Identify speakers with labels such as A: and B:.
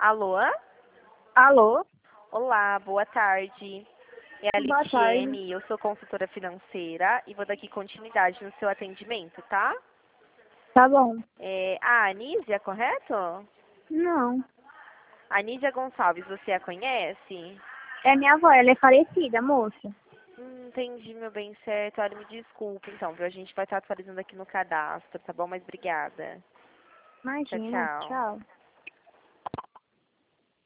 A: Alô?
B: Alô?
A: Olá, boa tarde. É a
B: Boa tarde.
A: Litiene, eu sou consultora financeira e vou dar aqui continuidade no seu atendimento, tá?
B: Tá bom.
A: A Anísia, correto?
B: Não.
A: Anísia Gonçalves, você a conhece?
B: É minha avó, ela é falecida, moça.
A: Entendi, meu bem, certo. Olha, me desculpe, então, viu? A gente vai estar atualizando aqui no cadastro, tá bom? Mas obrigada. Tchau,
B: Imagina,
A: tchau.
B: tchau.